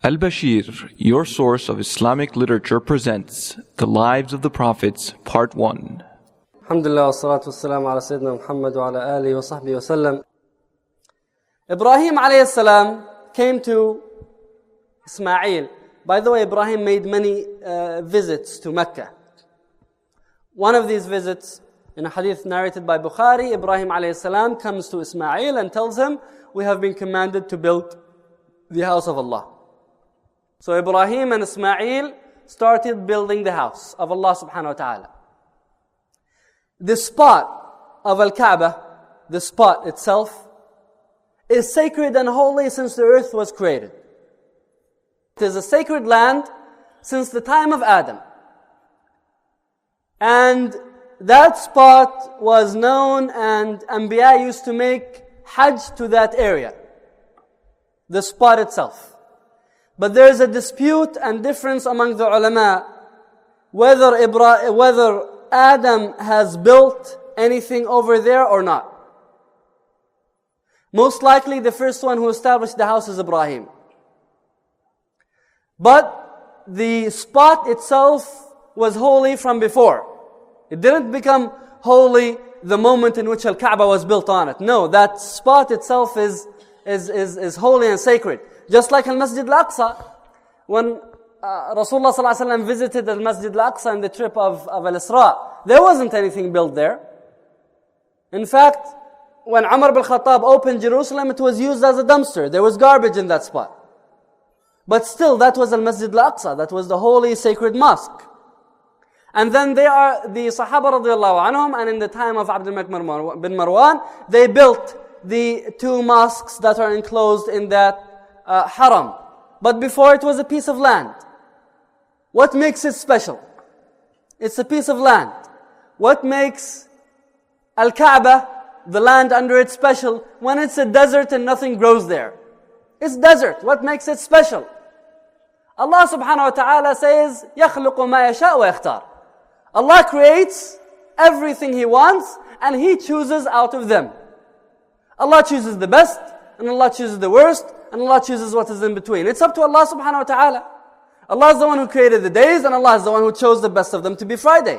Al-Bashir, your source of Islamic literature, presents The Lives of the Prophets, Part 1. Alhamdulillah, wassalatu wassalamu ala Sayyidina Muhammad wa ala alihi wa sahbihi wa sallam. Ibrahim alayhi salam came to Ismail. By the way, Ibrahim made many visits to Mecca. One of these visits, in a hadith narrated by Bukhari, Ibrahim alayhi salam comes to Ismail and tells him, "We have been commanded to build the house of Allah." So Ibrahim and Ismail started building the house of Allah subhanahu wa ta'ala. The spot of Al-Kaaba, the spot itself, is sacred and holy since the earth was created. It is a sacred land since the time of Adam. And that spot was known, and Anbiya used to make Hajj to that area, the spot itself. But there is a dispute and difference among the ulama whether Adam has built anything over there or not. Most likely the first one who established the house is Ibrahim. But the spot itself was holy from before. It didn't become holy the moment in which Al-Kaaba was built on it. No, that spot itself is holy and sacred. Just like Al-Masjid Al-Aqsa, when Rasulullah ﷺ visited Al-Masjid Al-Aqsa in the trip of Al-Isra, there wasn't anything built there. In fact, when Umar ibn Khattab opened Jerusalem, it was used as a dumpster. There was garbage in that spot. But still, that was Al-Masjid Al-Aqsa. That was the holy, sacred mosque. And then they are the Sahaba radiallahu anhum, and in the time of Abdul Malik bin Marwan, they built the two mosques that are enclosed in that haram. But before, it was a piece of land. What makes it special? It's a piece of land. What makes Al-Kaaba, the land under it, special? When it's a desert and nothing grows there. It's desert. What makes it special? Allah subhanahu wa ta'ala says, يَخْلُقُ مَا يَشَاءُ وَيَخْتَارُ. Allah creates everything He wants, and He chooses out of them. Allah chooses the best, and Allah chooses the worst, and Allah chooses what is in between. It's up to Allah subhanahu wa ta'ala. Allah is the one who created the days, and Allah is the one who chose the best of them to be Friday.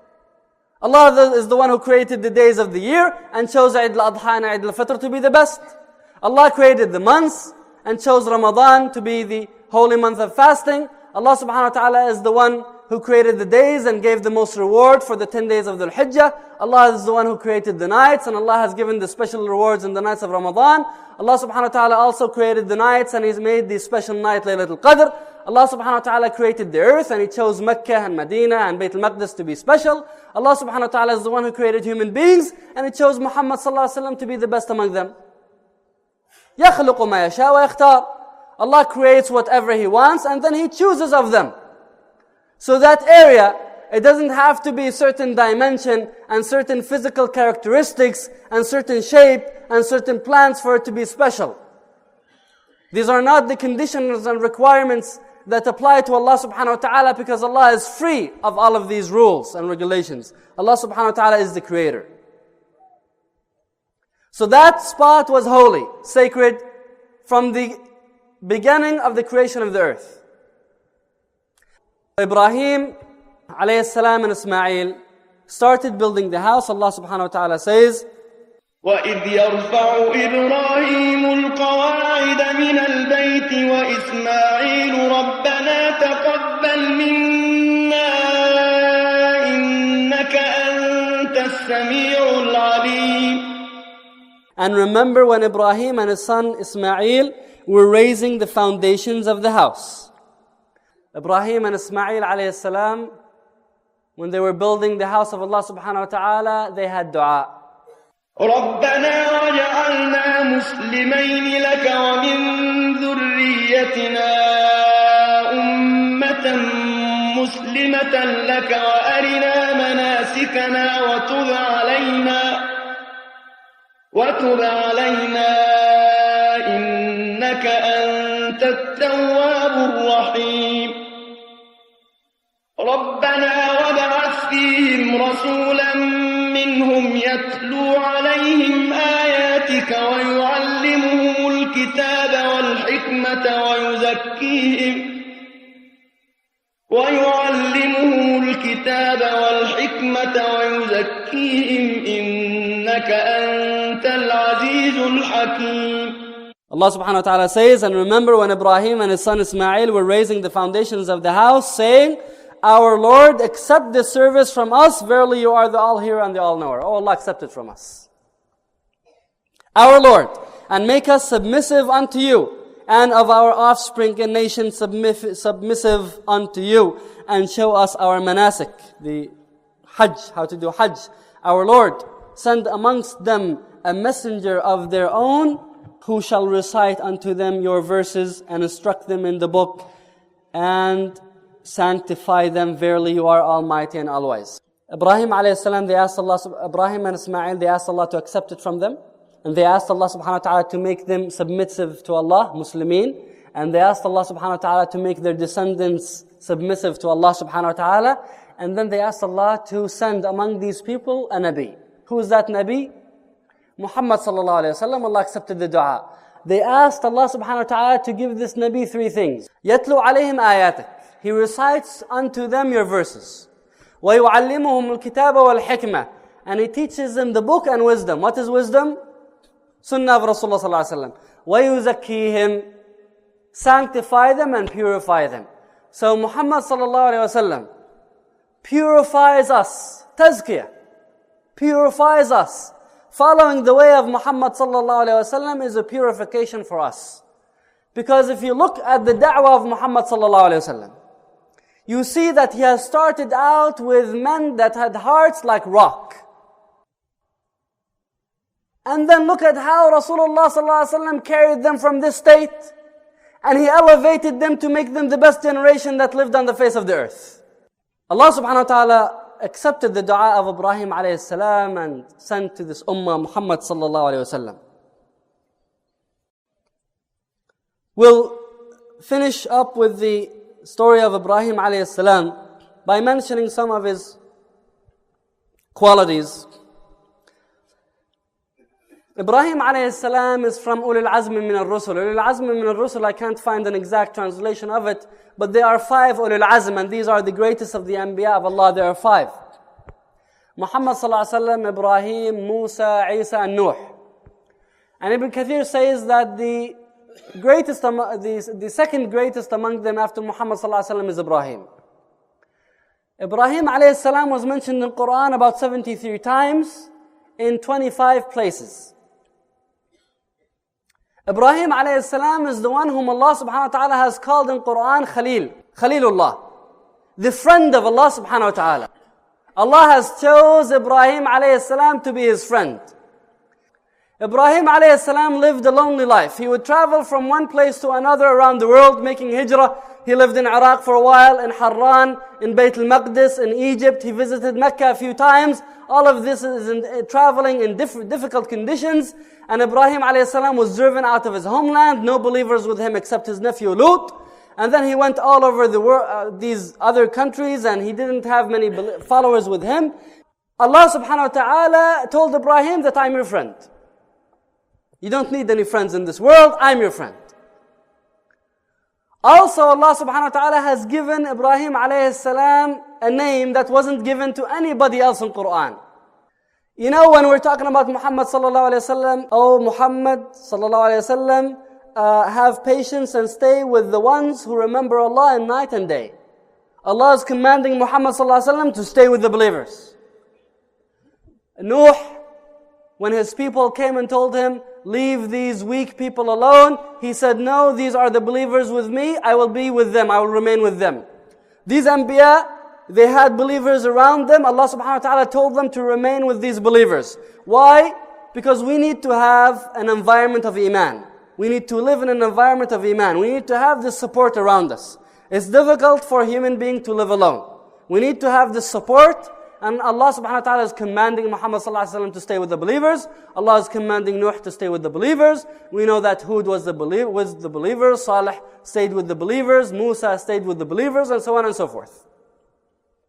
Allah is the one who created the days of the year, and chose Eid al-Adha and Eid al-Fitr to be the best. Allah created the months, and chose Ramadan to be the holy month of fasting. Allah subhanahu wa ta'ala is the one who created the days and gave the most reward for the 10 days of Dhul Hijjah. Allah is the one who created the nights, and Allah has given the special rewards in the nights of Ramadan. Allah subhanahu wa ta'ala also created the nights, and He's made the special night Laylatul Qadr. Allah subhanahu wa ta'ala created the earth, and He chose Mecca and Medina and Bayt al-Maqdis to be special. Allah subhanahu wa ta'ala is the one who created human beings, and He chose Muhammad sallallahu alaihi wasallam to be the best among them. يَخْلُقُ مَا يَشَاءُ وَيَخْتَارُ. Allah creates whatever He wants, and then He chooses of them. So that area, it doesn't have to be a certain dimension and certain physical characteristics and certain shape and certain plants for it to be special. These are not the conditions and requirements that apply to Allah subhanahu wa ta'ala, because Allah is free of all of these rules and regulations. Allah subhanahu wa ta'ala is the creator. So that spot was holy, sacred, from the beginning of the creation of the earth. Ibrahim alayhi salam and Ismail started building the house. Allah subhanahu wa ta'ala says, وَإِذْ يَرْفَعُ إِبْرَاهِيمُ الْقَوَاعِدَ مِنَ الْبَيْتِ وَإِسْمَاعِيلُ رَبَّنَا تَقَبَّلْ مِنَّا إِنَّكَ أَنْتَ السَّمِيعُ الْعَلِيمُ. And remember when Ibrahim and his son Ismail were raising the foundations of the house. Ibrahim and Ismail alayhi salam, when they were building the house of Allah subhanahu wa ta'ala, they had dua. رَبَّنَا وَجَعَلْنَا مُسْلِمَيْنِ لَكَ وَمِنْ ذُرِّيَّتِنَا أُمَّةً مُسْلِمَةً لَكَ وَأَرِنَا مَنَاسِكَنَا وَتُبْ عَلَيْنَا إِنَّكَ أَنْتَ التَّوَّابُ الرَّحِيمُ. رَبَّنَا وَابْعَثْ فيهم رسولا منهم يتلو عليهم آياتك ويعلمهم الكتاب والحكمة ويزكيهم إنك أنت العزيز الحكيم. Allah subhanahu wa ta'ala says, and remember when Ibrahim and his son Ismail were raising the foundations of the house, saying, Our Lord, accept this service from us. Verily you are the all-hearer and the all-knower. Oh Allah, accept it from us. Our Lord, and make us submissive unto you, and of our offspring and nation submissive unto you, and show us our manasik, the Hajj, how to do Hajj. Our Lord, send amongst them a messenger of their own, who shall recite unto them your verses and instruct them in the book and sanctify them. Verily you are almighty and all-wise. Ibrahim and Ismail, they asked Allah to accept it from them. And they asked Allah subhanahu wa ta'ala to make them submissive to Allah, Muslimin. And they asked Allah subhanahu wa ta'ala to make their descendants submissive to Allah subhanahu wa ta'ala. And then they asked Allah to send among these people a Nabi. Who is that Nabi? Muhammad sallallahu alayhi wa sallam. Allah accepted the dua. They asked Allah subhanahu wa ta'ala to give this Nabi three things. يَتْلُو عَلَيْهِمْ آيَاتِكَ. He recites unto them your verses. وَيُعَلِّمُهُمُ الْكِتَابَ وَالْحِكْمَةِ. And He teaches them the book and wisdom. What is wisdom? Sunnah of Rasulullah sallallahu alayhi wa sallam. وَيُزَكِّيهِمْ. Sanctify them and purify them. So Muhammad sallallahu alayhi wa sallam purifies us. Tazkiyah. Purifies us. Following the way of Muhammad sallallahu alayhi wa sallam is a purification for us. Because if you look at the da'wah of Muhammad sallallahu alayhi wa sallam, you see that he has started out with men that had hearts like rock. And then look at how Rasulullah sallallahu alayhi wa sallam carried them from this state, and he elevated them to make them the best generation that lived on the face of the earth. Allah subhanahu wa ta'ala accepted the dua of Ibrahim alayhi salam and sent to this ummah Muhammad sallallahu alayhi wa sallam. We'll finish up with the story of Ibrahim alayhi salam by mentioning some of his qualities. Ibrahim alayhi salam is from Ulul Azmi min al-Rusul. Ulul Azmi min al-Rusul, I can't find an exact translation of it, but there are 5 Ulul Azm, and these are the greatest of the Anbiya of Allah. There are 5. Muhammad sallallahu alaihi wasallam, Ibrahim, Musa, Isa, and Nuh. And Ibn Kathir says that the second greatest among them after Muhammad sallallahu alaihi wasallam is Ibrahim. Ibrahim alayhi salam was mentioned in the Quran about 73 times in 25 places. Ibrahim alayhi salam is the one whom Allah subhanahu wa ta'ala has called in Quran Khalil, Khalilullah, the friend of Allah subhanahu wa ta'ala. Allah has chose Ibrahim alayhi salam to be His friend. Ibrahim alayhi salam lived a lonely life. He would travel from one place to another around the world making hijrah. He lived in Iraq for a while, in Harran, in Bayt al-Maqdis, in Egypt. He visited Mecca a few times. All of this is traveling in difficult conditions. And Ibrahim alayhi salam was driven out of his homeland. No believers with him except his nephew Lut. And then he went all over the world, these other countries, and he didn't have many followers with him. Allah subhanahu wa ta'ala told Ibrahim that I'm your friend. You don't need any friends in this world, I'm your friend. Also, Allah subhanahu wa ta'ala has given Ibrahim alayhi salam a name that wasn't given to anybody else in Quran. You know, when we're talking about Muhammad sallallahu alayhi wa sallam, oh Muhammad sallallahu alayhi wa sallam, have patience and stay with the ones who remember Allah in night and day. Allah is commanding Muhammad sallallahu alayhi wa sallam to stay with the believers. Nuh, when his people came and told him, leave these weak people alone, he said, no, these are the believers with me, I will be with them, I will remain with them. These Anbiya, they had believers around them. Allah subhanahu wa ta'ala told them to remain with these believers. Why? Because we need to have an environment of Iman. We need to live in an environment of Iman. We need to have this support around us. It's difficult for a human being to live alone. We need to have this support. And Allah subhanahu wa ta'ala is commanding Muhammad sallallahu alaihi wasallam to stay with the believers. Allah is commanding Nuh to stay with the believers. We know that Hud was the believers. Salih stayed with the believers. Musa stayed with the believers, and so on and so forth.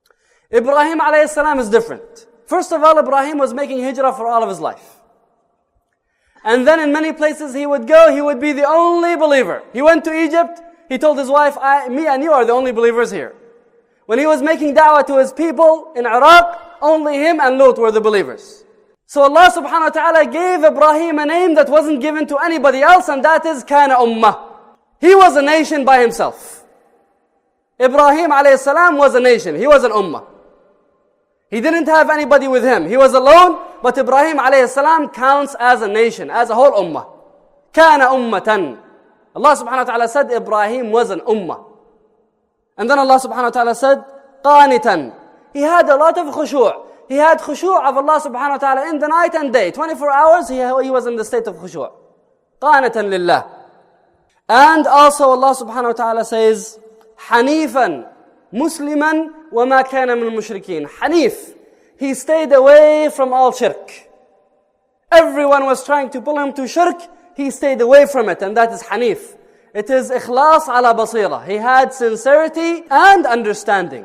Ibrahim alayhi salam is different. First of all, Ibrahim was making hijrah for all of his life. And then in many places he would go, he would be the only believer. He went to Egypt, he told his wife, me and you are the only believers here. When he was making da'wah to his people in Iraq, only him and Lut were the believers. So Allah subhanahu wa ta'ala gave Ibrahim a name that wasn't given to anybody else, and that is Kana Ummah. He was a nation by himself. Ibrahim alayhi salam was a nation, he was an ummah. He didn't have anybody with him. He was alone, but Ibrahim alayhi salam counts as a nation, as a whole ummah. Kana ummatan. Allah subhanahu wa ta'ala said Ibrahim was an ummah. And then Allah subhanahu wa ta'ala said, qanitan. He had a lot of khushu'. He had khushu' of Allah subhanahu wa ta'ala in the night and day. 24 hours he was in the state of khushu'. Qanatan lillah. And also Allah subhanahu wa ta'ala says, Hanifan, Musliman, وَمَا كَانَ مِنَ الْمُشْرِكِينَ. Hanif. He stayed away from all shirk. Everyone was trying to pull him to shirk. He stayed away from it, and that is Hanif. It is ikhlas ala basira. He had sincerity and understanding.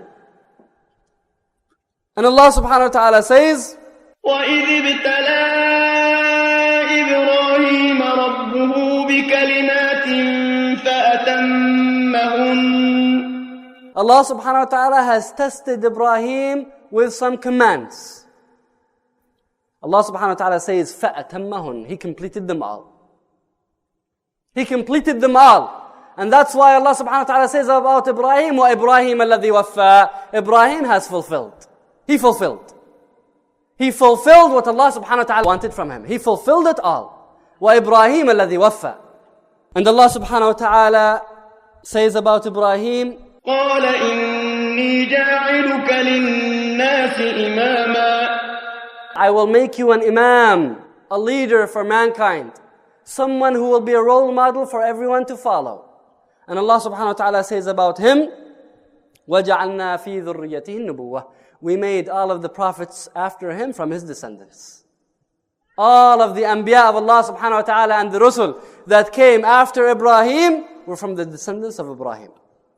And Allah subhanahu wa ta'ala says, وَإِذِ ابْتَلَى إِبْرَاهِيمَ رَبُّهُ بِكَلِمَاتٍ فَأَتَمَّهُنَّ. Allah subhanahu wa ta'ala has tested Ibrahim with some commands. Allah subhanahu wa ta'ala says, فَأَتَمَّهُنَّ. He completed them all. He completed them all. And that's why Allah subhanahu wa ta'ala says about Ibrahim, وَإِبْرَاهِيمَ الَّذِي وَفَّى. Ibrahim has fulfilled. He fulfilled. He fulfilled what Allah subhanahu wa ta'ala wanted from him. He fulfilled it all. وَإِبْرَاهِيمَ الَّذِي وَفَّى. And Allah subhanahu wa ta'ala says about Ibrahim, قَالَ إِنِّي جَاعِلُكَ لِلنَّاسِ إِمَامًا. I will make you an imam, a leader for mankind. Someone who will be a role model for everyone to follow. And Allah subhanahu wa ta'ala says about him, وَجَعَلْنَا فِي ذُرِّيَّتِهِ النُّبُوَّةِ. We made all of the prophets after him from his descendants. All of the anbiya of Allah subhanahu wa ta'ala and the rusul that came after Ibrahim were from the descendants of Ibrahim.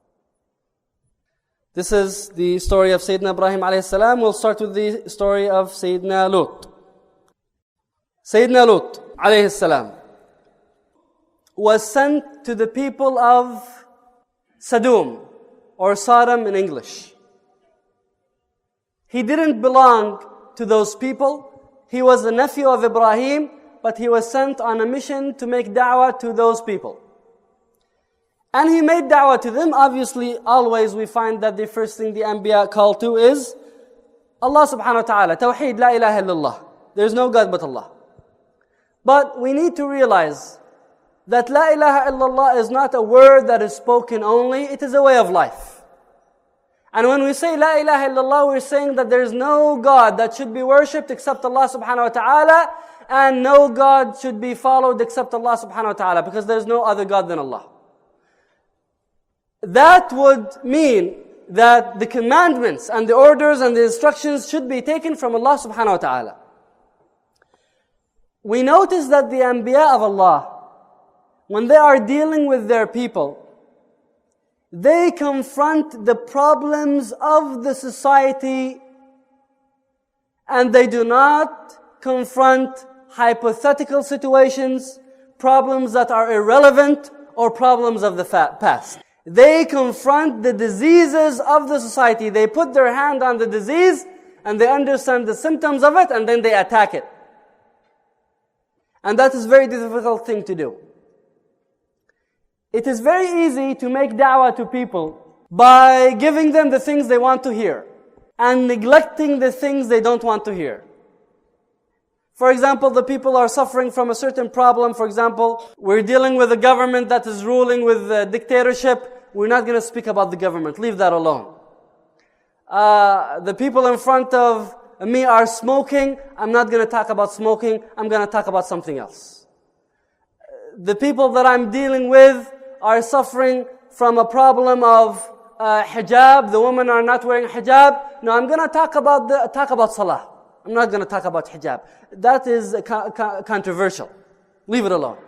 This is the story of Sayyidina Ibrahim alayhi salam. We'll start with the story of Sayyidina Lut. Sayyidina Lut alayhi salam was sent to the people of Sodom, or Sodom in English. He didn't belong to those people. He was the nephew of Ibrahim, but he was sent on a mission to make da'wah to those people. And he made da'wah to them. Obviously, always we find that the first thing the anbiya call to is Allah subhanahu wa ta'ala. Tawheed, la ilaha illallah. There's no God but Allah. But we need to realize that la ilaha illallah is not a word that is spoken only. It is a way of life. And when we say la ilaha illallah, we're saying that there is no God that should be worshipped except Allah subhanahu wa ta'ala, and no God should be followed except Allah subhanahu wa ta'ala, because there is no other God than Allah. That would mean that the commandments and the orders and the instructions should be taken from Allah subhanahu wa ta'ala. We notice that the anbiya of Allah, when they are dealing with their people, they confront the problems of the society, and they do not confront hypothetical situations, problems that are irrelevant, or problems of the past. They confront the diseases of the society. They put their hand on the disease, and they understand the symptoms of it, and then they attack it. And that is a very difficult thing to do. It is very easy to make da'wah to people by giving them the things they want to hear and neglecting the things they don't want to hear. For example, the people are suffering from a certain problem. For example, we're dealing with a government that is ruling with a dictatorship. We're not going to speak about the government. Leave that alone. The people in front of me are smoking. I'm not going to talk about smoking. I'm going to talk about something else. The people that I'm dealing with are suffering from a problem of hijab. The women are not wearing hijab. No, I'm going to talk about salah. I'm not going to talk about hijab. That is controversial. Leave it alone.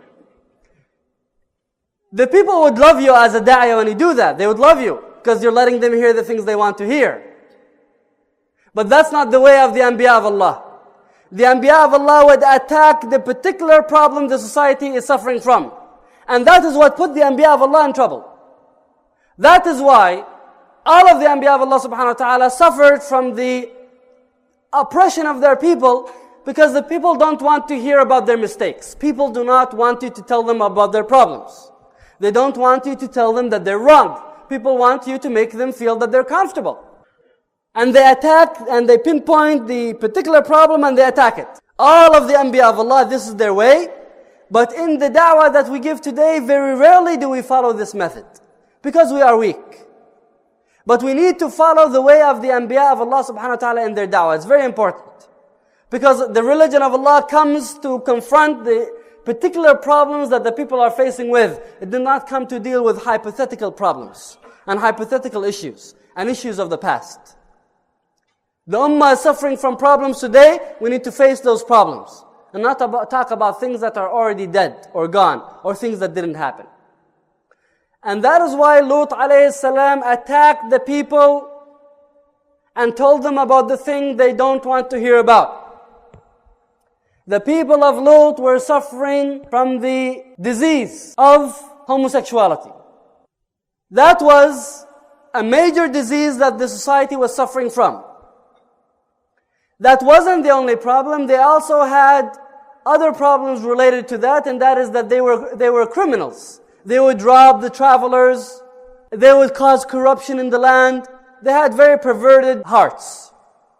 The people would love you as a da'iyah when you do that. They would love you because you're letting them hear the things they want to hear. But that's not the way of the Anbiya of Allah. The Anbiya of Allah would attack the particular problem the society is suffering from. And that is what put the Anbiya of Allah in trouble. That is why all of the Anbiya of Allah subhanahu wa ta'ala suffered from the oppression of their people, because the people don't want to hear about their mistakes. People do not want you to tell them about their problems. They don't want you to tell them that they're wrong. People want you to make them feel that they're comfortable. And they attack and they pinpoint the particular problem and they attack it. All of the Anbiya of Allah, this is their way. But in the da'wah that we give today, very rarely do we follow this method, because we are weak. But we need to follow the way of the Anbiya of Allah subhanahu wa ta'ala in their da'wah. It's very important. Because the religion of Allah comes to confront the particular problems that the people are facing with. It did not come to deal with hypothetical problems and hypothetical issues and issues of the past. The ummah is suffering from problems today. We need to face those problems and not talk about things that are already dead or gone or things that didn't happen. And that is why Lut alayhi salam attacked the people and told them about the thing they don't want to hear about. The people of Lut were suffering from the disease of homosexuality. That was a major disease that the society was suffering from. That wasn't the only problem. They also had other problems related to that, and that is that they were criminals. They would rob the travelers. They would cause corruption in the land. They had very perverted hearts.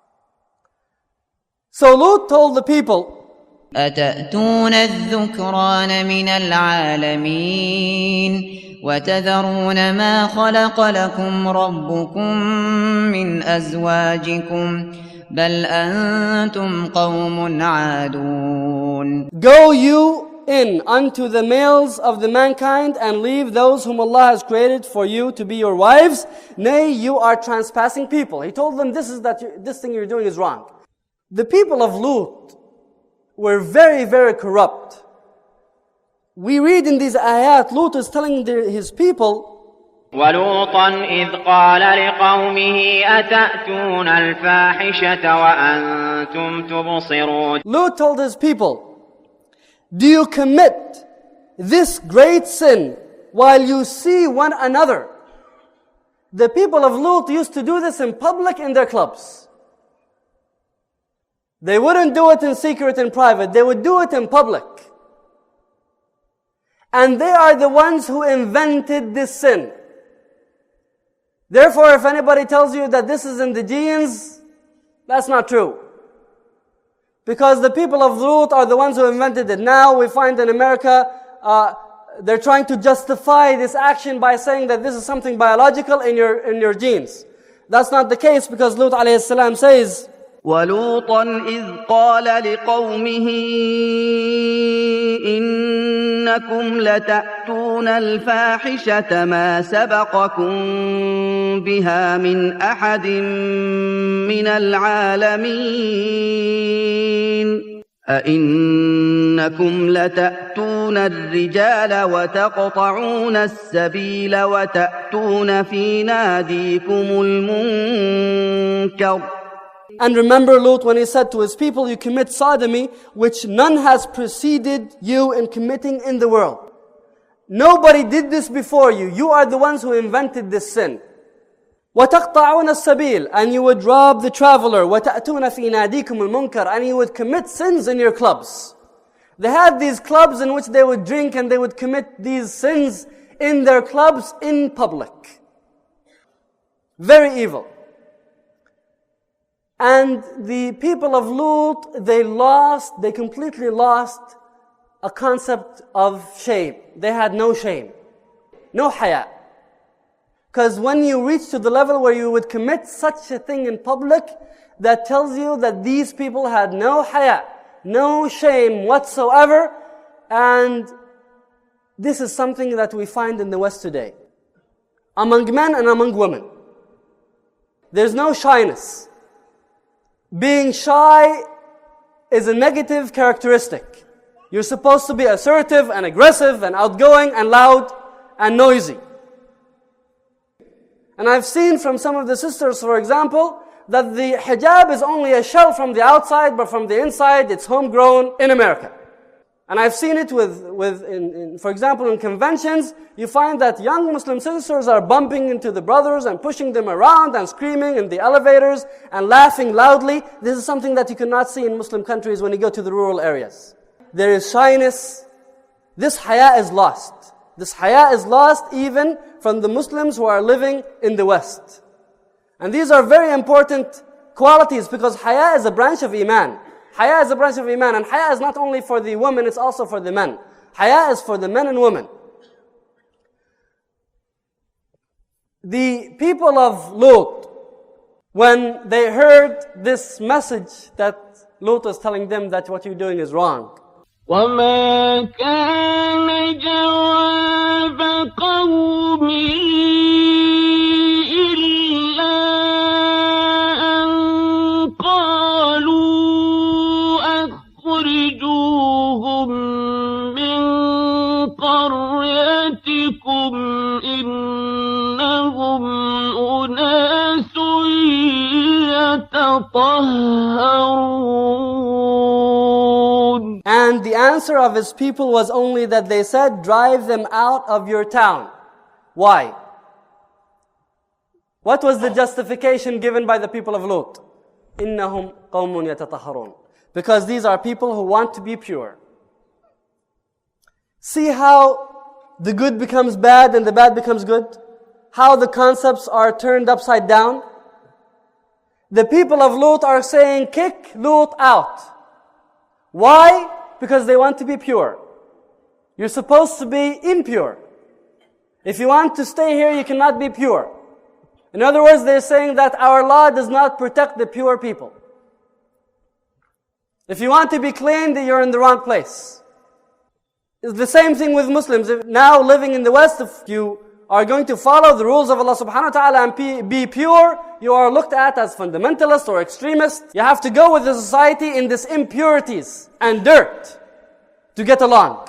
So Lut told the people, أتأتون الذكران من العالمين وتذرون ما خلق لكم ربكم من أزواجكم بل أنتم قوم عادون. Go you in unto the males of the mankind and leave those whom Allah has created for you to be your wives. Nay, you are transpassing people. He told them, this thing you're doing is wrong. The people of Lut were very, very corrupt. We read in these ayat, Lut is telling his people, ولوطا إذ قال لقومه أتأتون الفاحشة وأنتم تبصرون. Lut told his people, do you commit this great sin while you see one another? The people of Lut used to do this in public in their clubs. They wouldn't do it in secret and private. They would do it in public. And they are the ones who invented this sin. Therefore, if anybody tells you that this is in the genes, that's not true. Because the people of Lut are the ones who invented it. Now we find in America, they're trying to justify this action by saying that this is something biological in your genes. That's not the case, because Lut alayhi salam says, وَلُوطًا إِذْ قَالَ لِقَوْمِهِ إِنَّكُمْ لَتَأْتُونَ الْفَاحِشَةَ مَا سَبَقَكُمْ بِهَا مِنْ أَحَدٍ مِنَ الْعَالَمِينَ أَإِنَّكُمْ لَتَأْتُونَ الرِّجَالَ وَتَقْطَعُونَ السَّبِيلَ وَتَأْتُونَ فِي نَادِيكُمُ الْمُنكَرَ. And remember Lut when he said to his people, you commit sodomy, which none has preceded you in committing in the world. Nobody did this before you. You are the ones who invented this sin. وَتَقْطَعُونَ السَّبِيلَ. And you would rob the traveler. وَتَأْتُونَ فِي نَادِيكُمُ الْمُنكَرَ. And you would commit sins in your clubs. They had these clubs in which they would drink and they would commit these sins in their clubs in public. Very evil. And the people of Lut, they completely lost a concept of shame. They had no shame. No haya. Because when you reach to the level where you would commit such a thing in public, that tells you that these people had no haya, no shame whatsoever. And this is something that we find in the West today. Among men and among women. There's no shyness. Being shy is a negative characteristic. You're supposed to be assertive and aggressive and outgoing and loud and noisy. And I've seen from some of the sisters, for example, that the hijab is only a shell from the outside, but from the inside, it's homegrown in America. And I've seen it for example, in conventions, you find that young Muslim sisters are bumping into the brothers and pushing them around and screaming in the elevators and laughing loudly. This is something that you cannot see in Muslim countries when you go to the rural areas. There is shyness. This haya is lost. This haya is lost even from the Muslims who are living in the West. And these are very important qualities because haya is a branch of Iman. Haya is a branch of Iman, and haya is not only for the women, it's also for the men. Haya is for the men and women. The people of Lut, when they heard this message that Lut was telling them that what you're doing is wrong, وما كان جواب قومه إلا أن قالوا أخرجوهم من قريتكم إنهم أناس يتطهرون. And the answer of his people was only that they said, drive them out of your town. Why? What was the justification given by the people of Lut? إِنَّهُمْ قَوْمٌ يَتَطَهَّرُونَ. Because these are people who want to be pure. See how the good becomes bad and the bad becomes good? How the concepts are turned upside down? The people of Lut are saying, kick Lut out. Why? Because they want to be pure. You're supposed to be impure. If you want to stay here, you cannot be pure. In other words, they're saying that our law does not protect the pure people. If you want to be clean, then you're in the wrong place. It's the same thing with Muslims. If now living in the West, if you are going to follow the rules of Allah subhanahu wa ta'ala and be pure, you are looked at as fundamentalist or extremist. You have to go with the society in this impurities and dirt to get along.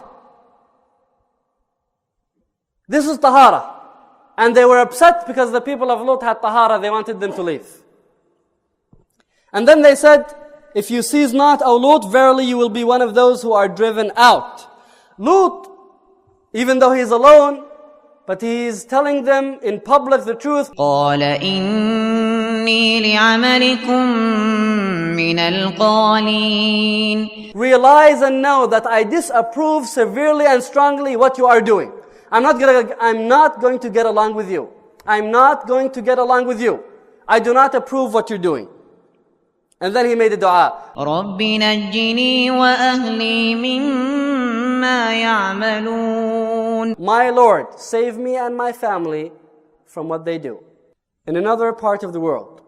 This is tahara. And they were upset because the people of Lut had tahara. They wanted them to leave. And then they said, if you cease not, O Lut, verily you will be one of those who are driven out. Lut, even though he's alone, but he's telling them in public the truth. قال إني لعملكم من القالين. Realize and know that I disapprove severely and strongly what you are doing. I'm not going to get along with you. I'm not going to get along with you. I do not approve what you're doing. And then he made a dua. رب نجني وأهلي مما يعملون. My Lord, save me and my family from what they do. In another part of the world,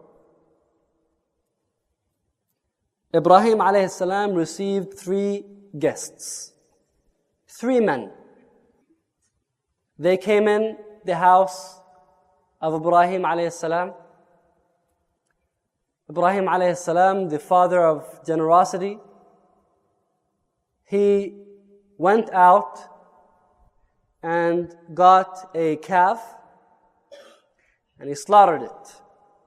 Ibrahim alayhi salam received 3 guests. 3 men. They came in the house of Ibrahim alayhi salam. Ibrahim alayhi salam, the father of generosity, he went out and got a calf and he slaughtered it.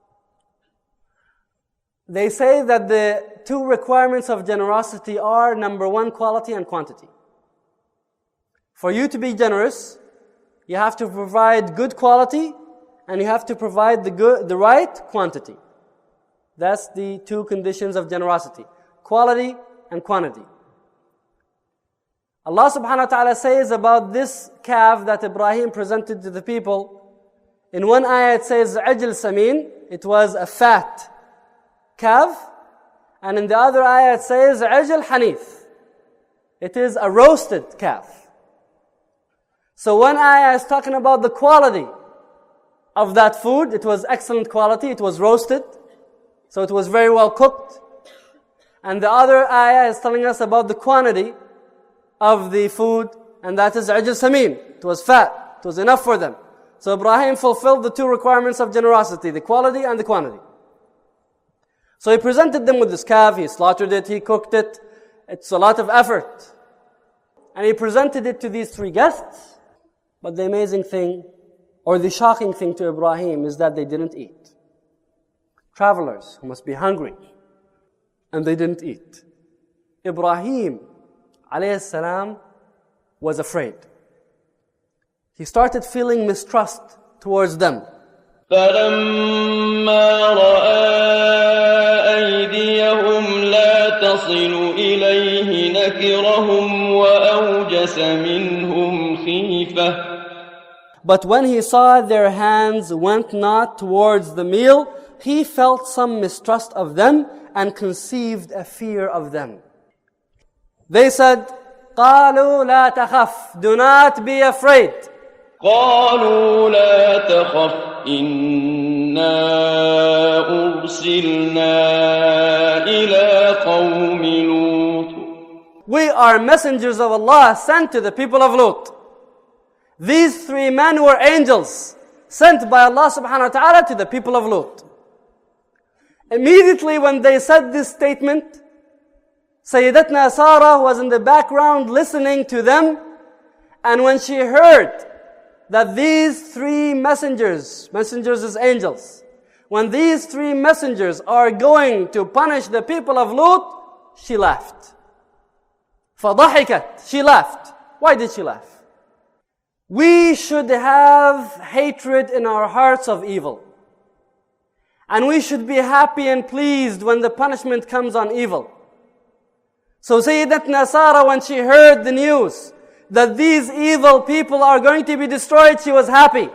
They say that the 2 requirements of generosity are, number 1, quality and quantity. For you to be generous, you have to provide good quality and you have to provide the right quantity. That's the 2 conditions of generosity. Quality and quantity. Allah subhanahu wa ta'ala says about this calf that Ibrahim presented to the people. In one ayah it says, Ajl Samin. It was a fat calf. And in the other ayah it says, Ajl Hanif. It is a roasted calf. So one ayah is talking about the quality of that food. It was excellent quality. It was roasted. So it was very well cooked. And the other ayah is telling us about the quantity of the food, and that is ajl samin. It was fat. It was enough for them. So Ibrahim fulfilled the 2 requirements of generosity, the quality and the quantity. So he presented them with this calf, he slaughtered it, he cooked it. It's a lot of effort. And he presented it to these 3 guests. But the amazing thing, or the shocking thing to Ibrahim is that they didn't eat. travelers who must be hungry. And they didn't eat. Ibrahim alayhi salam was afraid. He started feeling mistrust towards them. فلما رأى أيديهم لا تصل إليه نكرهم وأوجس منهم خيفة. But when he saw their hands went not towards the meal, he felt some mistrust of them and conceived a fear of them. They said, قالوا لا تخف, do not be afraid. قالوا لا تخف إنا أرسلنا إلى قوم لوط. We are messengers of Allah sent to the people of Lut. These three men were angels sent by Allah subhanahu wa ta'ala to the people of Lut. Immediately when they said this statement, Sayyidatna Sarah was in the background listening to them, and when she heard that these three messengers is angels, when these three messengers are going to punish the people of Lut, she laughed. فضحكت, she laughed. Why did she laugh? We should have hatred in our hearts of evil. And we should be happy and pleased when the punishment comes on evil. So Sayyidatna Sarah, when she heard the news that these evil people are going to be destroyed, she was happy.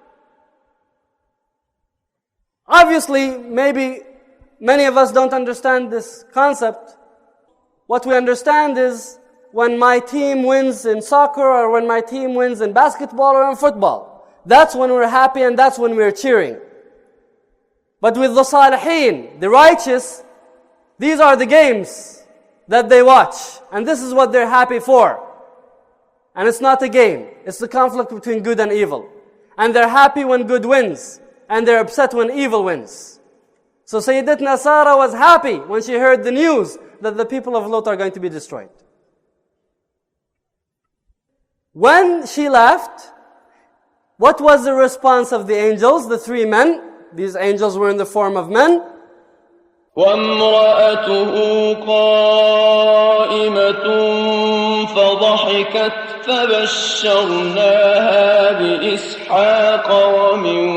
Obviously, maybe many of us don't understand this concept. What we understand is when my team wins in soccer or when my team wins in basketball or in football. That's when we're happy and that's when we're cheering. But with the Salihin, the righteous, these are the games that they watch. And this is what they're happy for. And it's not a game. It's the conflict between good and evil. And they're happy when good wins. And they're upset when evil wins. So Sayyidatna Sarah was happy when she heard the news that the people of Lut are going to be destroyed. When she left, what was the response of the angels, the three men? These angels were in the form of men. وامرأته قائمة فضحكت فبشرناها بإسحاق ومن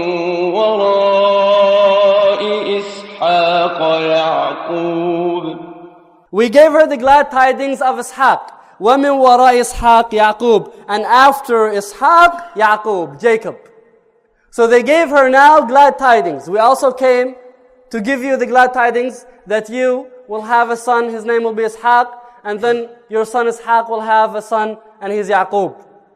وراء إسحاق يعقوب. We gave her the glad tidings of Ishaq. وَمِنْ وَرَاءِ إِسْحَاقِ يَعْقُوب. And after Ishaq, Yaqub, Jacob. So they gave her now glad tidings. We also came to give you the glad tidings that you will have a son, his name will be Ishaq, and then your son Ishaq will have a son, and he's Yaqub.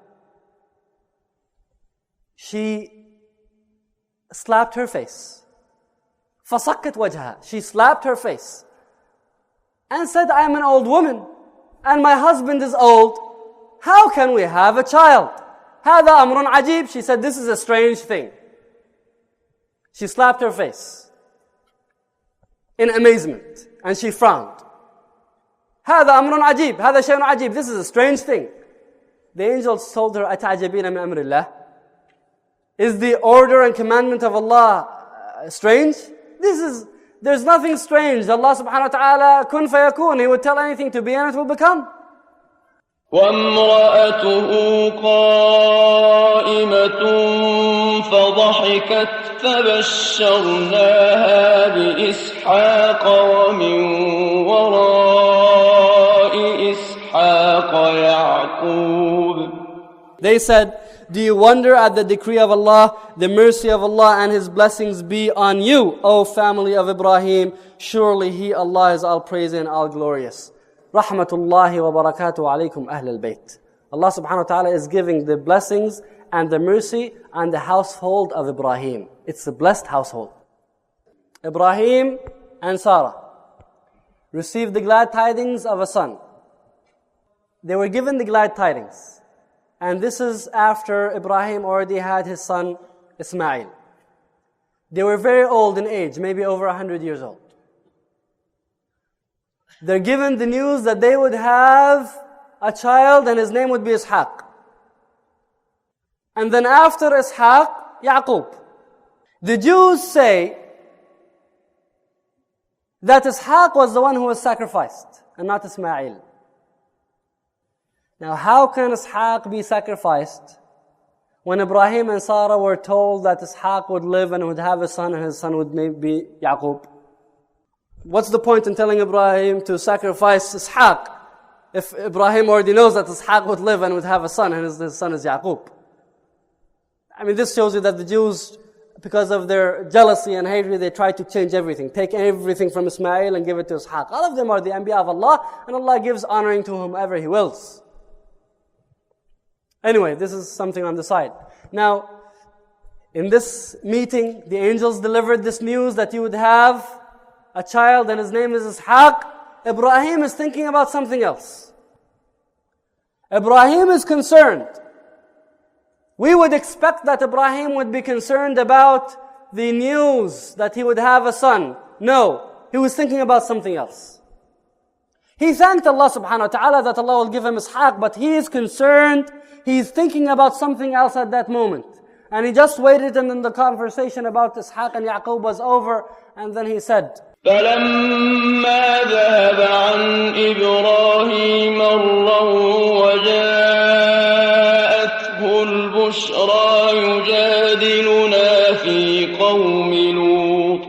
She slapped her face. فَصَكَّتْ وَجْهَهَا. She slapped her face and said, I am an old woman, and my husband is old. How can we have a child? هذا أمر عجيب. She said, this is a strange thing. She slapped her face in amazement, and she frowned. هذا أمر عجيب. هذا شيء عجيب. This is a strange thing. The angels told her, أتعجبين من أمر الله? Is the order and commandment of Allah strange? There's nothing strange. Allah subhanahu wa ta'ala, kun fayakun. He would tell anything to be and it will become. وامرأته قائمة فضحكت فبشرناها بإسحاق ومن وراء إسحاق يعقوب. They said, do you wonder at the decree of Allah, the mercy of Allah and His blessings be on you, O family of Ibrahim? Surely He, Allah, is all praising and all glorious. Rahmatullahi wa barakatuh alaykum ahl al-bayt. Allah subhanahu wa ta'ala is giving the blessings and the mercy on the household of Ibrahim. It's a blessed household. Ibrahim and Sarah received the glad tidings of a son. They were given the glad tidings. And this is after Ibrahim already had his son Ismail. They were very old in age, maybe over 100 years old. They're given the news that they would have a child and his name would be Ishaq. And then after Ishaq, Yaqub. The Jews say that Ishaq was the one who was sacrificed and not Ismail. Now, how can Ishaq be sacrificed when Ibrahim and Sarah were told that Ishaq would live and would have a son and his son would maybe be Yaqub? What's the point in telling Ibrahim to sacrifice Ishaq if Ibrahim already knows that Ishaq would live and would have a son and his son is Yaqub? I mean, this shows you that the Jews, because of their jealousy and hatred, they try to change everything. Take everything from Ismail and give it to Ishaq. All of them are the Anbiya of Allah, and Allah gives honoring to whomever He wills. Anyway, this is something on the side. Now, in this meeting, the angels delivered this news that you would have a child and his name is Ishaq. Ibrahim is thinking about something else. Ibrahim is concerned. We would expect that Ibrahim would be concerned about the news that he would have a son. No, he was thinking about something else. He thanked Allah subhanahu wa ta'ala that Allah will give him Ishaq, but he is concerned. He's thinking about something else at that moment. And he just waited, and then the conversation about Ishaq and Yaqub was over, and then he said, فلما ذهب عن إبراهيم الروع وجاءته البشرى يجادلنا في قوم لوط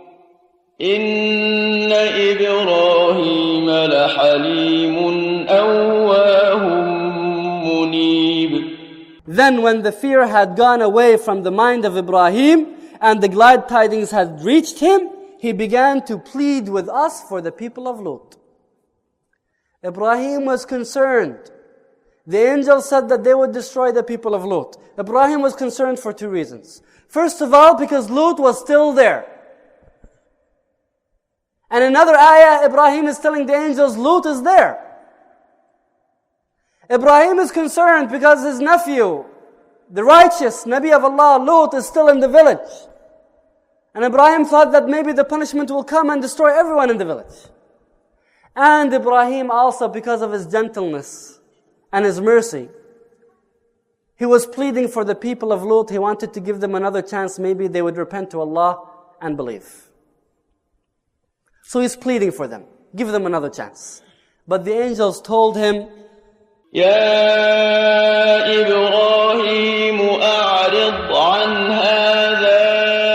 إن إبراهيم لحليم أواه منيب. Then when the fear had gone away from the mind of Ibrahim and the glad tidings had reached him, he began to plead with us for the people of Lut. Ibrahim was concerned. The angels said that they would destroy the people of Lut. Ibrahim was concerned for two reasons. First of all, because Lut was still there. And another ayah, Ibrahim is telling the angels, Lut is there. Ibrahim is concerned because his nephew, the righteous Nabi of Allah, Lut, is still in the village. And Ibrahim thought that maybe the punishment will come and destroy everyone in the village. And Ibrahim also, because of his gentleness and his mercy, he was pleading for the people of Lut. He wanted to give them another chance. Maybe they would repent to Allah and believe. So he's pleading for them. Give them another chance. But the angels told him, يا إبراهيم أعرض عن هذا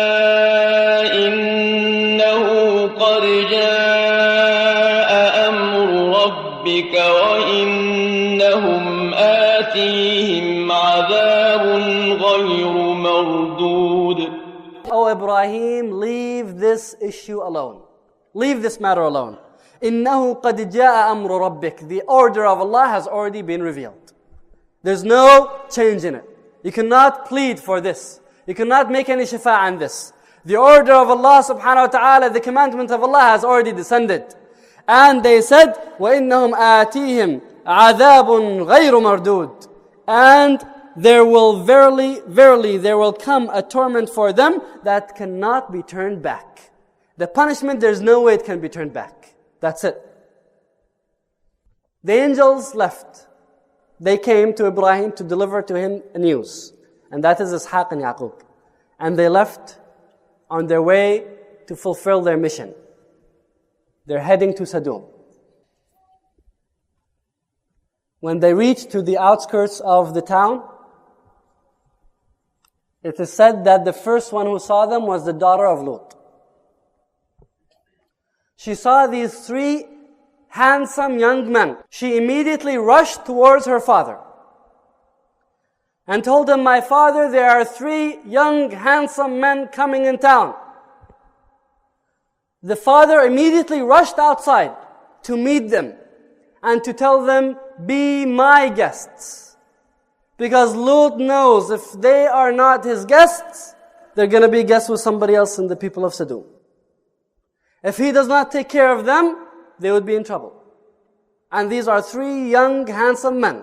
وإنهم آتيهم عذاب غير مردود. Oh Ibrahim, leave this issue alone. Leave this matter alone. إنه قد جاء أمر ربك. The order of Allah has already been revealed. There's no change in it. You cannot plead for this. You cannot make any shafa' on this. The order of Allah subhanahu wa ta'ala, the commandment of Allah has already descended. And they said, وَإِنَّهُمْ آتِيهِمْ عَذَابٌ غَيْرُ مَرْدُودٌ. And there will verily, there will come a torment for them that cannot be turned back. The punishment, there's no way it can be turned back. That's it. The angels left. They came to Ibrahim to deliver to him news. And that is Ishaq and Yaqub. And they left on their way to fulfill their mission. They're heading to Sodom. When they reached to the outskirts of the town, it is said that the first one who saw them was the daughter of Lut. She saw these three handsome young men. She immediately rushed towards her father and told him, "My father, there are three young handsome men coming in town." The father immediately rushed outside to meet them and to tell them, "Be my guests." Because Lut knows if they are not his guests, they're going to be guests with somebody else in the people of Sodom. If he does not take care of them, they would be in trouble. And these are three young, handsome men.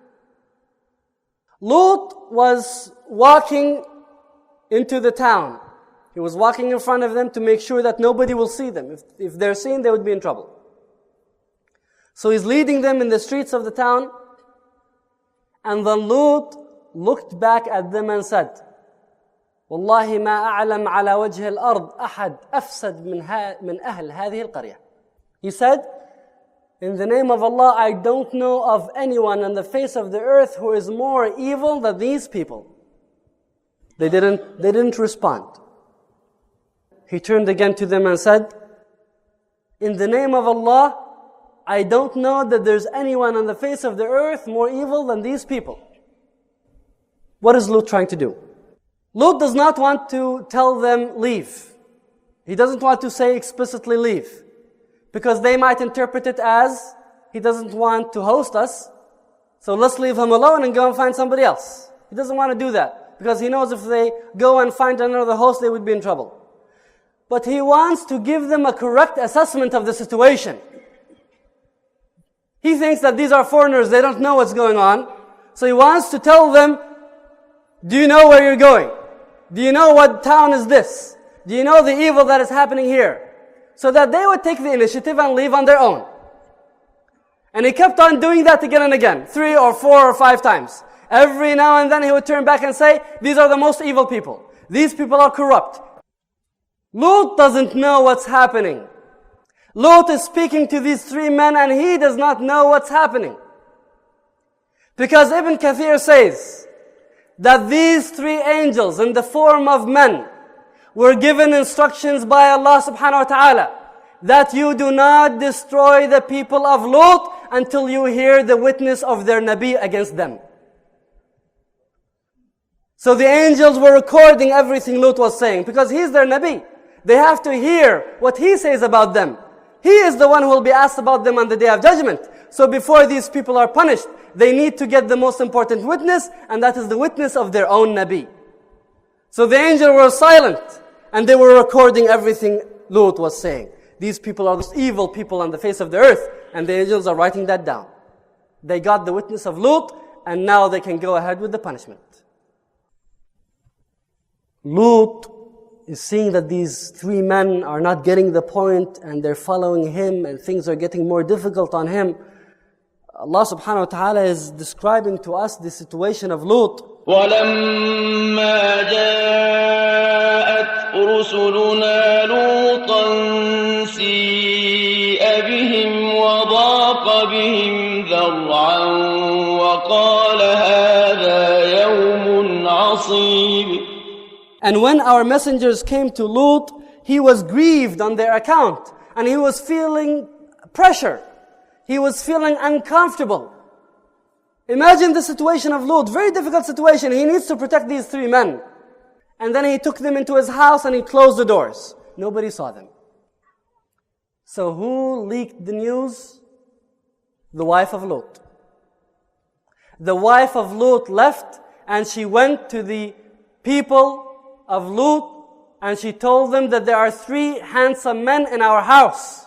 Lut was walking into the town. He was walking in front of them to make sure that nobody will see them. If they're seen, they would be in trouble. So he's leading them in the streets of the town. And then Lut looked back at them and said, والله ما أعلم على وجه الأرض أحد أفسد من أهل هذه القرية. He said, in the name of Allah, I don't know of anyone on the face of the earth who is more evil than these people. They didn't respond. He turned again to them and said, in the name of Allah, I don't know that there's anyone on the face of the earth more evil than these people. What is Lut trying to do? Lut does not want to tell them leave. He doesn't want to say explicitly leave, because they might interpret it as he doesn't want to host us, so let's leave him alone and go and find somebody else. He doesn't want to do that, because he knows if they go and find another host, they would be in trouble. But he wants to give them a correct assessment of the situation. He thinks that these are foreigners, they don't know what's going on, so he wants to tell them, do you know where you're going? Do you know what town is this? Do you know the evil that is happening here? So that they would take the initiative and leave on their own. And he kept on doing that again and again, 3 or 4 or 5 times. Every now and then he would turn back and say, these are the most evil people. These people are corrupt. Lut doesn't know what's happening. Lut is speaking to these 3 men and he does not know what's happening. Because Ibn Kathir says that these 3 angels in the form of men were given instructions by Allah subhanahu wa ta'ala that you do not destroy the people of Lut until you hear the witness of their Nabi against them. So the angels were recording everything Lut was saying because he's their Nabi. They have to hear what he says about them. He is the one who will be asked about them on the Day of Judgment. So before these people are punished, they need to get the most important witness, and that is the witness of their own Nabi. So the angels were silent, and they were recording everything Lut was saying. These people are the evil people on the face of the earth, and the angels are writing that down. They got the witness of Lut, and now they can go ahead with the punishment. Lut is seeing that these 3 men are not getting the point, and they're following him, and things are getting more difficult on him. Allah subhanahu wa ta'ala is describing to us the situation of Lut. وَلَمَّا جَاءَتْ رُسُلُنَا لُوطًا سِيءَ بِهِمْ وَضَاقَ بِهِمْ ذَرْعًا وَقَالَ هَذَا يَوْمٌ عَصِيبٌ. And when our messengers came to Lut, he was grieved on their account, and he was feeling pressure. He was feeling uncomfortable. Imagine the situation of Lut, very difficult situation. He needs to protect these 3 men. And then he took them into his house and he closed the doors. Nobody saw them. So who leaked the news? The wife of Lut. The wife of Lut left and she went to the people of Lut and she told them that there are 3 handsome men in our house.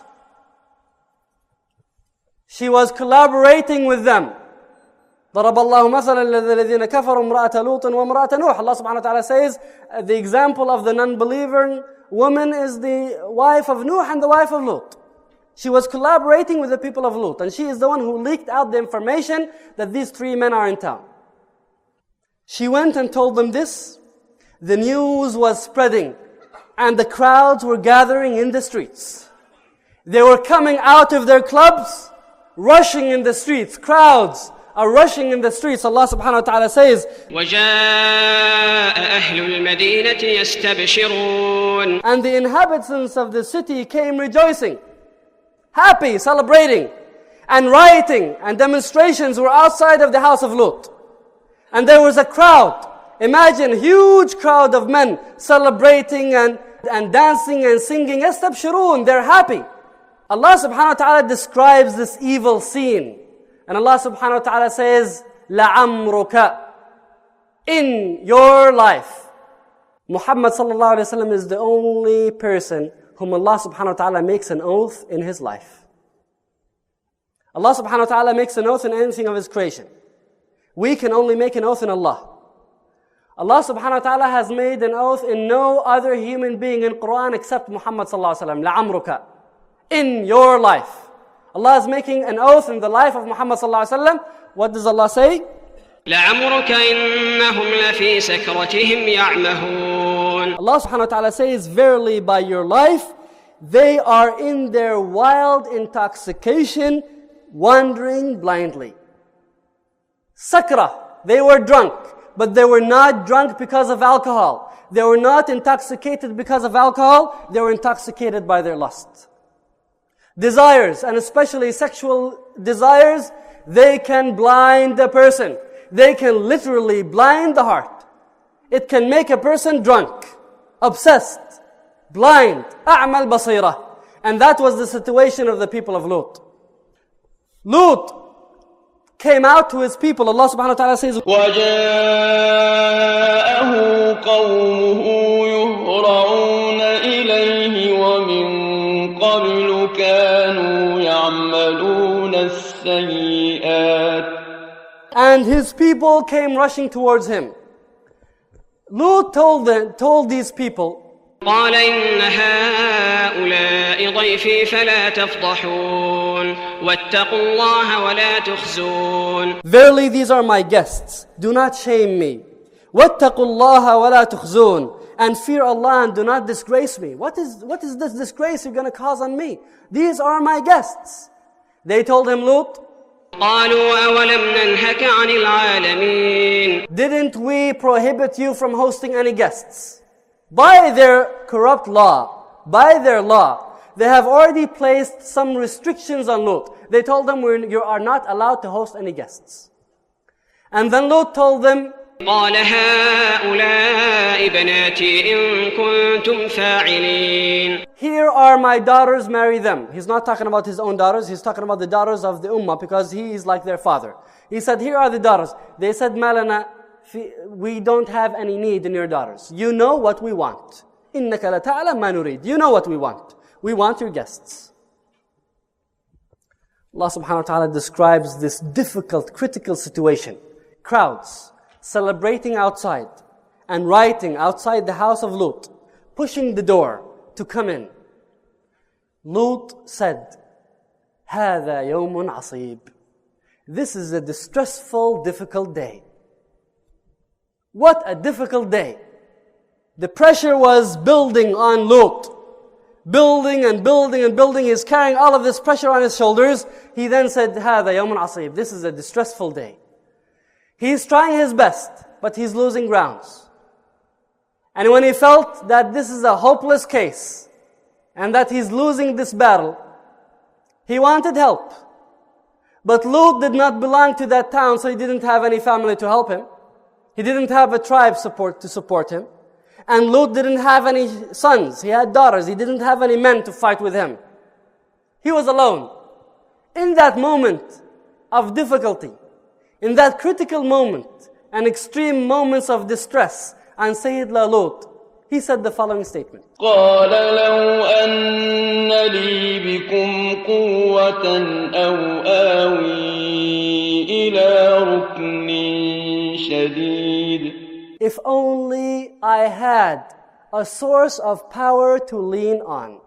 She was collaborating with them. ضرب الله مثلا للذين كفروا امرأة لوط وامرأة نوح. Allah subhanahu wa ta'ala says the example of the non-believer woman is the wife of Nuh and the wife of Lut. She was collaborating with the people of Lut, and she is the one who leaked out the information that these 3 men are in town. She went and told them this. The news was spreading, and the crowds were gathering in the streets. They were coming out of their clubs, rushing in the streets. Crowds are rushing in the streets. Allah subhanahu wa ta'ala says, وَجَاءَ أَهْلُ الْمَدِينَةِ يَسْتَبْشِرُونَ. And the inhabitants of the city came rejoicing, happy, celebrating, and rioting, and demonstrations were outside of the house of Lut. And there was a crowd. Imagine, huge crowd of men celebrating and dancing and singing. يَسْتَبْشِرُونَ. They're happy. Allah subhanahu wa ta'ala describes this evil scene. And Allah subhanahu wa ta'ala says, لَعَمْرُكَ. In your life. Muhammad sallallahu alayhi wa sallam is the only person whom Allah subhanahu wa ta'ala makes an oath in his life. Allah subhanahu wa ta'ala makes an oath in anything of his creation. We can only make an oath in Allah. Allah subhanahu wa ta'ala has made an oath in no other human being in Quran except Muhammad sallallahu alayhi wa sallam. لَعَمْرُكَ. In your life. Allah is making an oath in the life of Muhammad sallallahu alaihi wasallam. What does Allah say? لَعَمْرُكَ إِنَّهُمْ لَفِي سَكْرَتِهِمْ يَعْمَهُونَ. Allah subhanahu wa ta'ala says, verily by your life, they are in their wild intoxication, wandering blindly. Sakra, they were drunk, but they were not drunk because of alcohol. They were not intoxicated because of alcohol, they were intoxicated by their lust. Desires, and especially sexual desires, they can blind a person. They can literally blind the heart. It can make a person drunk, obsessed, blind, أعمى البصيرة. And that was the situation of the people of Lut. Lut came out to his people. Allah subhanahu wa ta'ala says, وَجَاءَهُ قَوْمُهُ يُهْرَعُونَ إِلَيْهِ وَمِن قَبْلُ كَانُوا يَعْمَلُونَ السَّيِّئَاتِ. And his people came rushing towards him. Lut told these people, قال إن هؤلاء ضيفي فلا تفضحون واتقوا الله ولا تخزون. Verily these are my guests, do not shame me. واتقوا الله ولا تخزون. And fear Allah and do not disgrace me. What is this disgrace you're going to cause on me? These are my guests. They told him, Lut, قالوا أولم ننهك عن العالمين. didn't we prohibit you from hosting any guests? By their corrupt law, by their law, they have already placed some restrictions on Lut. They told them, you are not allowed to host any guests. And then Lut told them, قال هؤلاء بناتي إن كنتم فاعلين. here are my daughters, marry them. He's not talking about his own daughters, he's talking about the daughters of the ummah because he is like their father. He said, here are the daughters. They said, Malana, we don't have any need in your daughters. You know what we want. إِنَّكَ لَتَعْلَمْ مَا نُرِيدُ. You know what we want. We want your guests. Allah subhanahu wa ta'ala describes this difficult, critical situation. Crowds celebrating outside and writing outside the house of Lut, pushing the door to come in. Lut said, هَذَا يَوْمٌ عَصِيبٌ. This is a distressful, difficult day. What a difficult day. The pressure was building on Lut. Building and building and building. He's carrying all of this pressure on his shoulders. He then said, هَذَا يَوْمٌ عَصِيبٌ. This is a distressful day. He's trying his best, but he's losing grounds. And when he felt that this is a hopeless case, and that he's losing this battle, he wanted help. But Lut did not belong to that town, so he didn't have any family to help him. He didn't have a tribe to support him. And Lut didn't have any sons. He had daughters. He didn't have any men to fight with him. He was alone. In that moment of difficulty, in that critical moment and extreme moments of distress, and Sayyidina Lut, he said the following statement. قال لو أن لي بكم قوة أو آوي إلى ركن شديد. If only I had a source of power to lean on.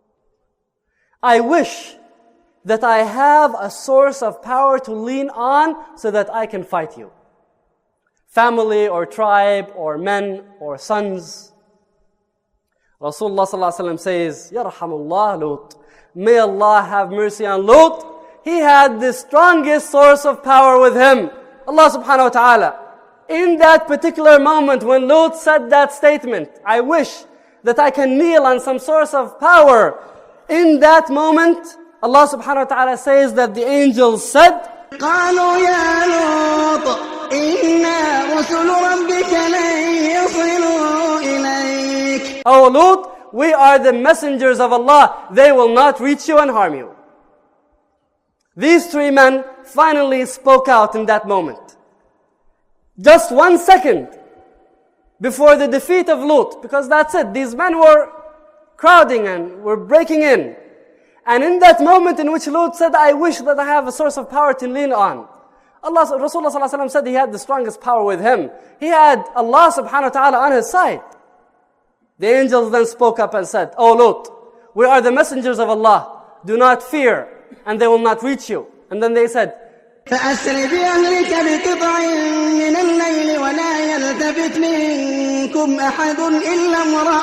I wish that I have a source of power to lean on so that I can fight you. Family or tribe or men or sons. Rasulullah ﷺ says, Yarhamullah Lut. May Allah have mercy on Lut. He had the strongest source of power with him. Allah subhanahu wa ta'ala. In that particular moment when Lut said that statement, I wish that I can kneel on some source of power. In that moment, Allah subhanahu wa ta'ala says that the angels said, قالوا يا لوط إنا رسل ربك لن يصلوا إليك. Oh Lut, we are the messengers of Allah. They will not reach you and harm you. These three men finally spoke out in that moment. Just 1 second before the defeat of Lut, because that's it. These men were crowding and were breaking in. And in that moment in which Lut said, I wish that I have a source of power to lean on. Rasulullah ﷺ said he had the strongest power with him. He had Allah subhanahu wa ta'ala on his side. The angels then spoke up and said, Oh Lut, we are the messengers of Allah. Do not fear, and they will not reach you. And then they said, فأسر بأهلك بقطع من الليل ولا يلتفت منكم منكم أحد إلا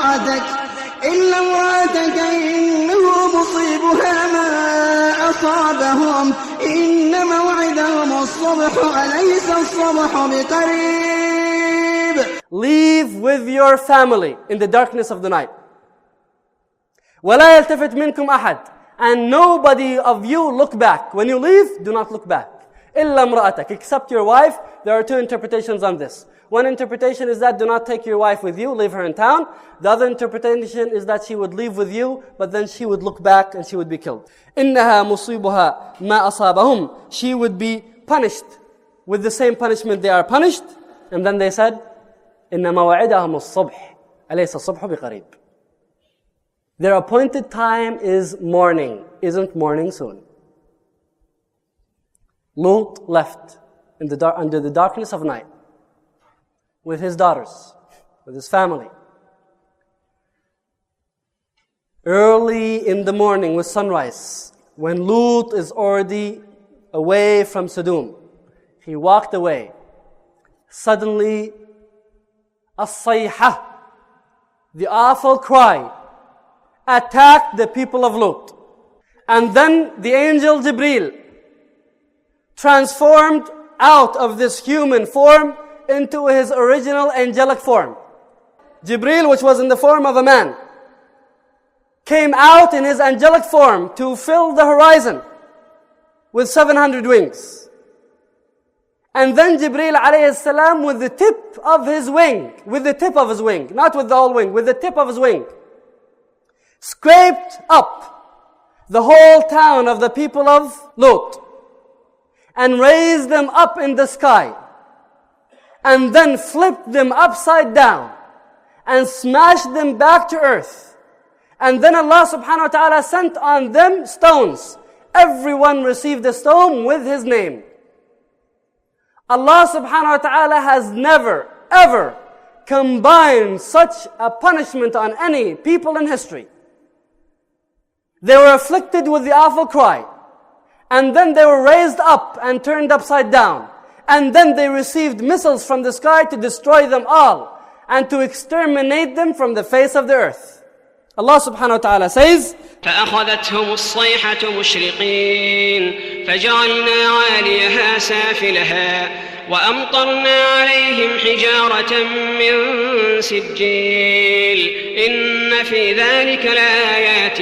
امرأتك إنه مصيبها ما أصابهم إن موعدهم الصبح أليس الصبح بقريب. Leave with your family in the darkness of the night. ولا يلتفت منكم أحد. And nobody of you look back. When you leave, do not look back. إلا امرأتك, except your wife. There are two interpretations on this. One interpretation is that do not take your wife with you, leave her in town. The other interpretation is that she would leave with you, but then she would look back and she would be killed. إنها مصيبها ما أصابهم. She would be punished with the same punishment they are punished. And then they said, إن موعدهم الصبح أليس الصبح بقريب. Their appointed time is morning. Isn't morning soon? Lut left under the darkness of night with his daughters, with his family. Early in the morning with sunrise, when Lut is already away from Sodom, he walked away. Suddenly, as-sayha, the awful cry, attacked the people of Lut. And then the angel Jibreel transformed out of this human form into his original angelic form. Jibreel, which was in the form of a man, came out in his angelic form to fill the horizon with 700 wings. And then Jibreel alayhi salam with the tip of his wing, not with the whole wing, with the tip of his wing, scraped up the whole town of the people of Lut and raised them up in the sky, and then flipped them upside down and smashed them back to earth. And then Allah subhanahu wa ta'ala sent on them stones. Everyone received a stone with his name. Allah subhanahu wa ta'ala has never, ever combined such a punishment on any people in history. They were afflicted with the awful cry. And then they were raised up and turned upside down. And then they received missiles from the sky to destroy them all and to exterminate them from the face of the earth. Allah subhanahu wa ta'ala says, فأخذتهم الصيحة مشرقين فجعلنا عاليها سافلها وأمطرنا عليهم حجارة من سجيل إن في ذلك لآيات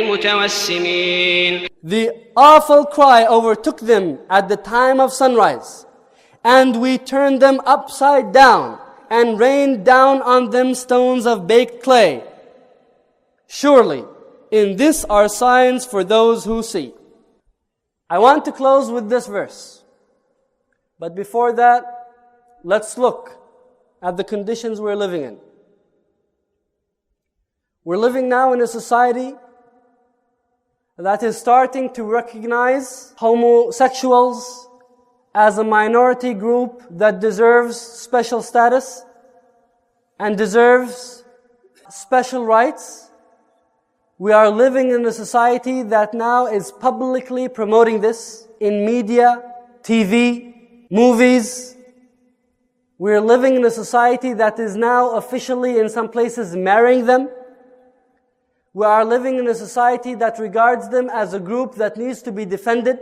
للمتوسمين. The awful cry overtook them at the time of sunrise, and we turned them upside down and rained down on them stones of baked clay. Surely, in this are signs for those who see. I want to close with this verse. But before that, let's look at the conditions we're living in. We're living now in a society that is starting to recognize homosexuals as a minority group that deserves special status and deserves special rights. We are living in a society that now is publicly promoting this in media, TV, movies. We're living in a society that is now officially in some places marrying them. We are living in a society that regards them as a group that needs to be defended.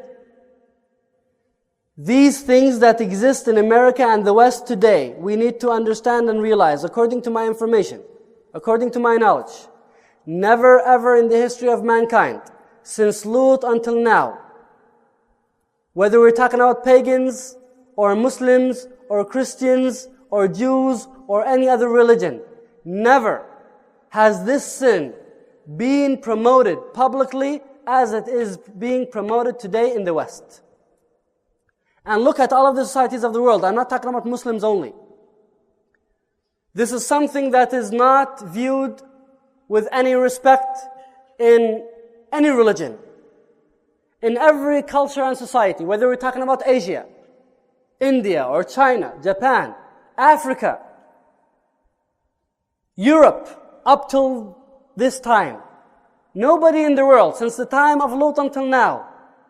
These things that exist in America and the West today, we need to understand and realize, according to my information, according to my knowledge, never ever in the history of mankind, since Lut until now, whether we're talking about pagans or Muslims or Christians or Jews or any other religion, never has this sin been promoted publicly as it is being promoted today in the West. And look at all of the societies of the world. I'm not talking about Muslims only. This is something that is not viewed with any respect in any religion. In every culture and society, whether we're talking about Asia, India or China, Japan, Africa, Europe, up till this time, nobody in the world, since the time of Lut until now,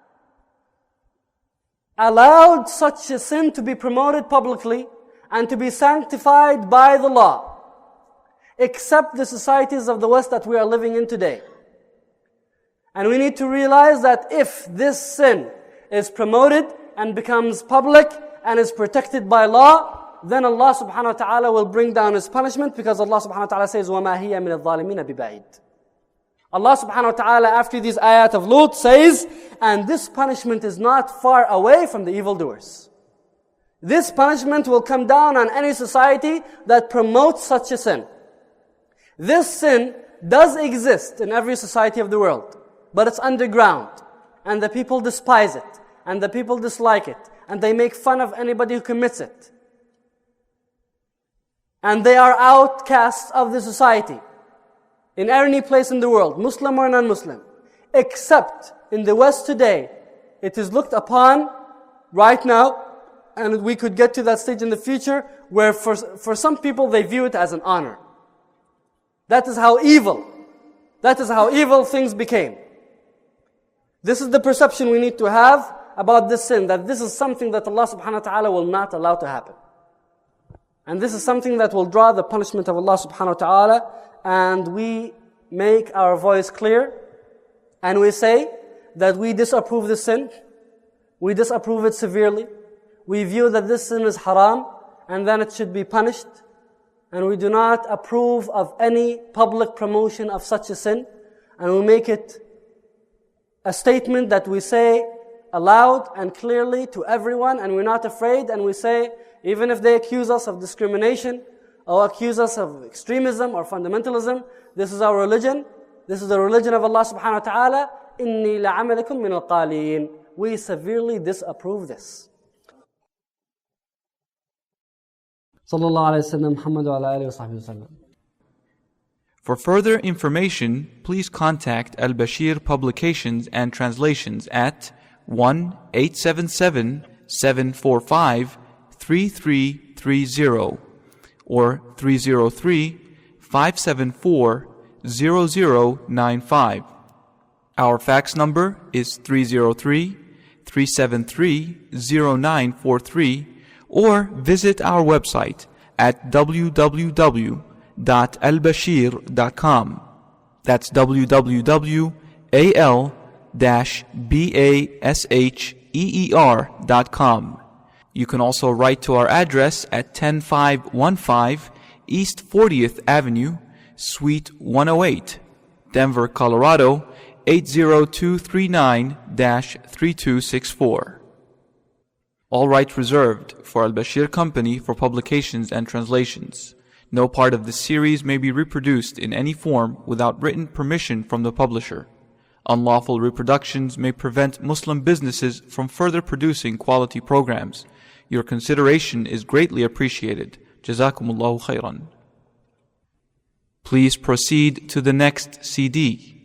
allowed such a sin to be promoted publicly and to be sanctified by the law. except the societies of the West that we are living in today. And we need to realize that if this sin is promoted and becomes public and is protected by law, then Allah subhanahu wa ta'ala will bring down His punishment, because Allah subhanahu wa ta'ala says, وَمَا هِيَ مِنَ الظَّالِمِينَ بِبَعِيدٍ. Allah subhanahu wa ta'ala, after these ayat of Lut, says, and this punishment is not far away from the evildoers. This punishment will come down on any society that promotes such a sin. This sin does exist in every society of the world, but it's underground, and the people despise it, and the people dislike it, and they make fun of anybody who commits it. And they are outcasts of the society in any place in the world, Muslim or non-Muslim. Except in the West today, it is looked upon right now, and we could get to that stage in the future, where for some people they view it as an honor. That is how evil things became. This is the perception we need to have about this sin, that this is something that Allah subhanahu wa ta'ala will not allow to happen. And this is something that will draw the punishment of Allah subhanahu wa ta'ala, and we make our voice clear, and we say that we disapprove this sin, we disapprove it severely, we view that this sin is haram, and then it should be punished, and we do not approve of any public promotion of such a sin, and we make it a statement that we say aloud and clearly to everyone, and we're not afraid, and we say, even if they accuse us of discrimination, or accuse us of extremism or fundamentalism, this is our religion, this is the religion of Allah subhanahu wa ta'ala, إِنِّي لَعَمَلِكُمْ مِنَ الْقَالِينَ. We severely disapprove this. Sallallahu alayhi wa sallam, Muhammad wa ala alihi wa sahbihi wa sallam. For further information, please contact Al-Bashir Publications and Translations at 1-877-745-3330 or 303-574-0095. Our fax number is 303-373-0943, or visit our website at www.albashir.com. That's www.al-basheer.com. You can also write to our address at 10515 East 40th Avenue, Suite 108, Denver, Colorado 80239-3264. All rights reserved for Al-Bashir Company for publications and translations. No part of this series may be reproduced in any form without written permission from the publisher. Unlawful reproductions may prevent Muslim businesses from further producing quality programs. Your consideration is greatly appreciated. Jazakumullahu khairan. Please proceed to the next CD.